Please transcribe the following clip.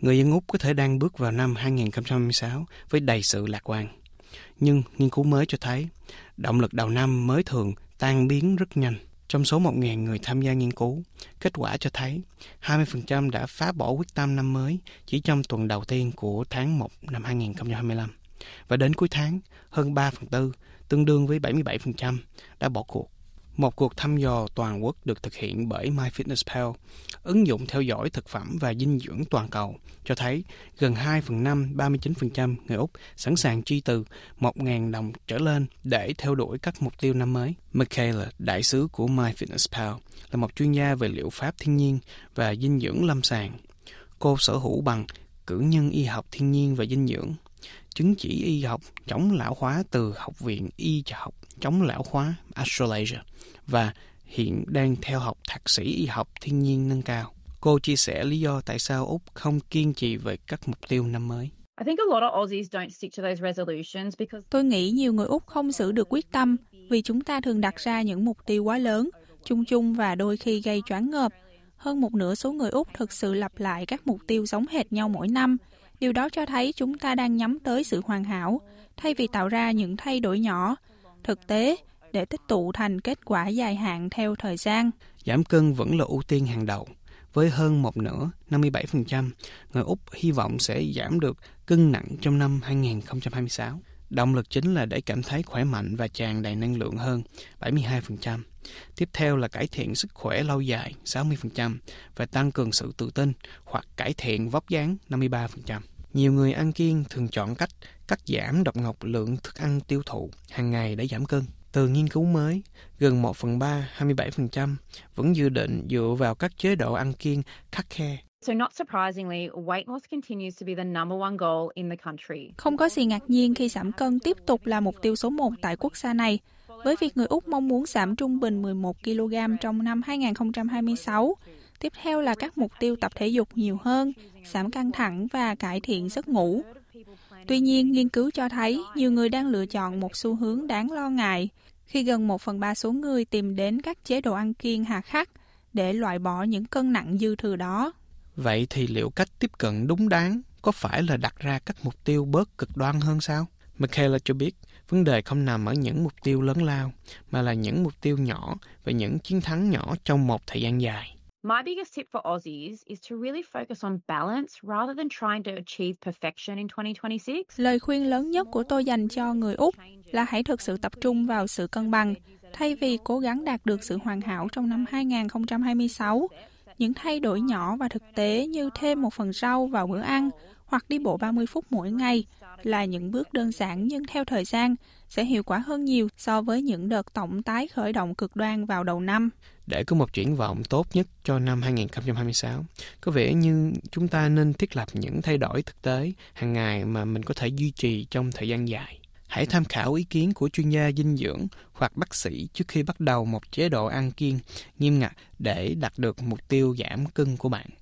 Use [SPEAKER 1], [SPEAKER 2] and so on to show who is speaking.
[SPEAKER 1] Người dân Úc có thể đang bước vào năm 2026 với đầy sự lạc quan. Nhưng nghiên cứu mới cho thấy, động lực đầu năm mới thường tan biến rất nhanh. Trong số 1.000 người tham gia nghiên cứu, kết quả cho thấy 20% đã phá bỏ quyết tâm năm mới chỉ trong tuần đầu tiên của tháng 1 năm 2025. Và đến cuối tháng, hơn 3/4, tương đương với 77%, đã bỏ cuộc. Một cuộc thăm dò toàn quốc được thực hiện bởi MyFitnessPal, ứng dụng theo dõi thực phẩm và dinh dưỡng toàn cầu, cho thấy gần 2/5, 39% người Úc sẵn sàng chi từ 1.000 đồng trở lên để theo đuổi các mục tiêu năm mới. Michaela, đại sứ của MyFitnessPal, là một chuyên gia về liệu pháp thiên nhiên và dinh dưỡng lâm sàng. Cô sở hữu bằng cử nhân y học thiên nhiên và dinh dưỡng, chứng chỉ y học chống lão hóa từ Học viện Y học chống lão hóa Australasia và hiện đang theo học thạc sĩ y học thiên nhiên nâng cao. Cô chia sẻ lý do tại sao Úc không kiên trì về các mục tiêu năm mới.
[SPEAKER 2] Tôi nghĩ nhiều người Úc không giữ được quyết tâm vì chúng ta thường đặt ra những mục tiêu quá lớn, chung chung và đôi khi gây choáng ngợp. Hơn một nửa số người Úc thực sự lặp lại các mục tiêu giống hệt nhau mỗi năm. Điều đó cho thấy chúng ta đang nhắm tới sự hoàn hảo, thay vì tạo ra những thay đổi nhỏ, thực tế, để tích tụ thành kết quả dài hạn theo thời gian.
[SPEAKER 1] Giảm cân vẫn là ưu tiên hàng đầu. Với hơn một nửa, 57%, người Úc hy vọng sẽ giảm được cân nặng trong năm 2026. Động lực chính là để cảm thấy khỏe mạnh và tràn đầy năng lượng hơn, 72%. Tiếp theo là cải thiện sức khỏe lâu dài, 60%, và tăng cường sự tự tin hoặc cải thiện vóc dáng, 53%. Nhiều người ăn kiêng thường chọn cách cắt giảm đột ngột lượng thức ăn tiêu thụ hàng ngày để giảm cân. Từ nghiên cứu mới, gần 1/3, 27%, vẫn dự định dựa vào các chế độ ăn kiêng khắt khe.
[SPEAKER 2] Không có gì ngạc nhiên khi giảm cân tiếp tục là mục tiêu số 1 tại quốc gia này, với việc người Úc mong muốn giảm trung bình 11 kg trong năm 2026. Tiếp theo là các mục tiêu tập thể dục nhiều hơn, giảm căng thẳng và cải thiện giấc ngủ. Tuy nhiên, nghiên cứu cho thấy nhiều người đang lựa chọn một xu hướng đáng lo ngại khi gần 1/3 số người tìm đến các chế độ ăn kiêng hà khắc để loại bỏ những cân nặng dư thừa đó.
[SPEAKER 1] Vậy thì liệu cách tiếp cận đúng đắn có phải là đặt ra các mục tiêu bớt cực đoan hơn sao? Michaela cho biết, vấn đề không nằm ở những mục tiêu lớn lao, mà là những mục tiêu nhỏ và những chiến thắng nhỏ trong một thời gian dài.
[SPEAKER 3] My biggest tip for Aussies is to really focus on balance rather than trying to achieve perfection in 2026.
[SPEAKER 2] Lời khuyên lớn nhất của tôi dành cho người Úc là hãy thực sự tập trung vào sự cân bằng, thay vì cố gắng đạt được sự hoàn hảo trong năm 2026. Những thay đổi nhỏ và thực tế như thêm một phần rau vào bữa ăn hoặc đi bộ 30 phút mỗi ngày là những bước đơn giản nhưng theo thời gian sẽ hiệu quả hơn nhiều so với những đợt tổng tái khởi động cực đoan vào đầu năm.
[SPEAKER 1] Để có một triển vọng tốt nhất cho năm 2026, có vẻ như chúng ta nên thiết lập những thay đổi thực tế hàng ngày mà mình có thể duy trì trong thời gian dài. Hãy tham khảo ý kiến của chuyên gia dinh dưỡng hoặc bác sĩ trước khi bắt đầu một chế độ ăn kiêng nghiêm ngặt để đạt được mục tiêu giảm cân của bạn.